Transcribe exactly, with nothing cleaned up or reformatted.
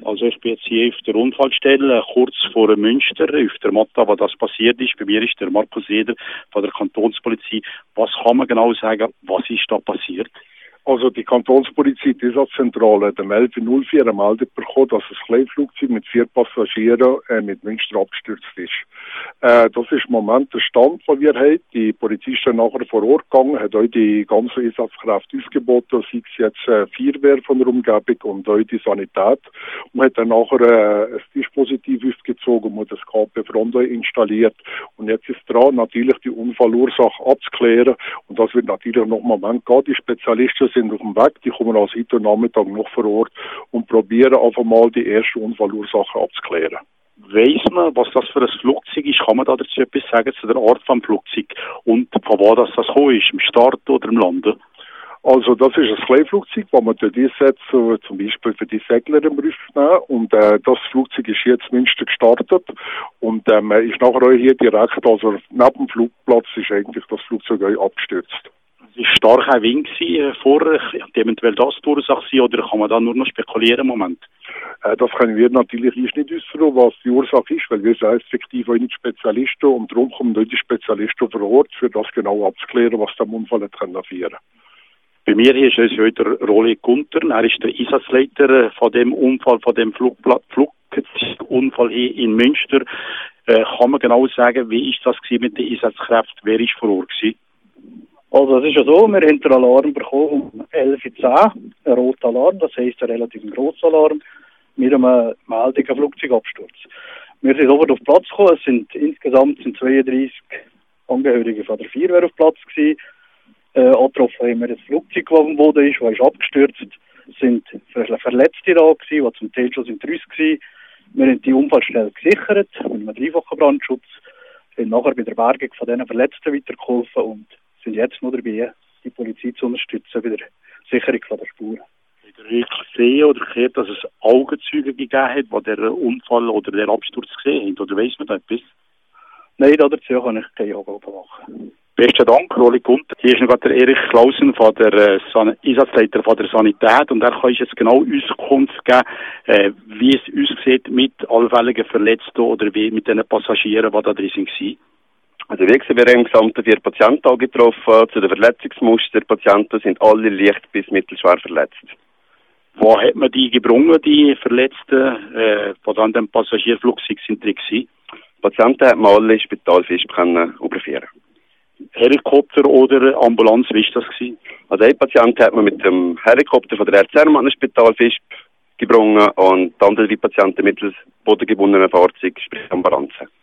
Also ich bin jetzt hier auf der Unfallstelle, kurz vor Münster, auf der Matta, wo das passiert ist. Bei mir ist der Markus Eder von der Kantonspolizei. Was kann man genau sagen, was ist da passiert? Also die Kantonspolizei, die Einsatzzentrale, hat um elf Uhr null vier eine Meldung bekommen, dass ein Kleinflugzeug mit vier Passagieren äh, mit Münster abgestürzt ist. Äh, das ist im Moment der Stand, den wir haben. Die Polizei ist dann nachher vor Ort gegangen, hat euch die ganzen Einsatzkräfte ausgeboten, sei es jetzt äh, Feuerwehr von der Umgebung und euch die Sanität. Und hat dann nachher äh, ein Dispositiv aufgezogen und das K P-Front installiert. Und jetzt ist dran, natürlich die Unfallursache abzuklären. Und das wird natürlich noch einen Moment gehen. Die Spezialisten sind auf dem Weg, die kommen also heute Nachmittag noch vor Ort und probieren einfach mal die erste Unfallursache abzuklären. Weiss man, was das für ein Flugzeug ist? Kann man da dazu etwas sagen zu der Art des Flugzeug und von wo das, das gekommen ist, im Start oder im Landen? Also das ist ein Kleinflugzeug, das man dort einsetzt, zum Beispiel für die Segler im Riff nehmen. Und äh, das Flugzeug ist jetzt in Münster gestartet und ähm, ist nachher auch hier direkt, also neben dem Flugplatz ist eigentlich das Flugzeug auch abgestürzt. Es war stark ein Wind äh, vorher, eventuell das die Ursache sein, oder kann man da nur noch spekulieren im Moment? Äh, das können wir natürlich nicht ausführen, was die Ursache ist, weil wir sind effektiv auch nicht Spezialisten und darum kommen die Spezialisten vor Ort, für das genau abzuklären, was dem Unfall hat können führen. Bei mir hier ist es heute Rolli Gunter, er ist der Einsatzleiter von dem Unfall, von dem Flugzeugunfall hier in Münster. Äh, kann man genau sagen, wie ist das mit den Einsatzkräften, wer ist vor Ort gewesen? Also es ist ja so, wir haben den Alarm bekommen um elf Uhr zehn, ein roter Alarm, das heisst ein relativ grosser Alarm, mit einem Meldung, ein Flugzeugabsturz. Wir sind sofort auf den Platz gekommen, es sind insgesamt sind zweiunddreissig Angehörige von der Feuerwehr auf Platz gewesen. Äh, angetroffen haben wir das Flugzeug, das auf dem Boden ist, das ist abgestürzt. Es sind Verletzte da gewesen, die zum Teil schon sind Rüsse gewesen. Wir haben die Unfallstelle gesichert, mit einem dreifachen Brandschutz, sind nachher bei der Bergung von diesen Verletzten weitergeholfen und sind jetzt noch dabei, die Polizei zu unterstützen bei der Sicherung von der Spuren. Habt ihr gesehen oder gehört, dass es Augenzeugen gegeben hat, die den Unfall oder den Absturz gesehen haben? Oder weiss man da etwas? Nein, dazu kann ich keine Angaben machen. Besten Dank, Rolli Gunter. Hier ist noch gerade der Erich Klausen, von der äh, San- Einsatzleiter von der Sanität, und er kann uns jetzt genau Auskunft geben, äh, wie es aussieht mit allfälligen Verletzten oder wie mit den Passagieren, die da drin waren. Also wie gesagt, wir haben im Gesamten vier Patienten angetroffen. Zu den Verletzungsmustern der Patienten sind alle leicht bis mittelschwer verletzt. Wo hat man die gebrungen, die Verletzten, äh, die an dem Passagierflugzeug sind drin gewesen? Patienten hat man alle Spital Visp können überführen. Helikopter oder Ambulanz, wie war das gewesen? Also ein Patient hat man mit dem Helikopter von der R Z an das Spital Visp gebrungen und die anderen drei Patienten mittels bodengebundenen Fahrzeug, sprich Ambulanzen.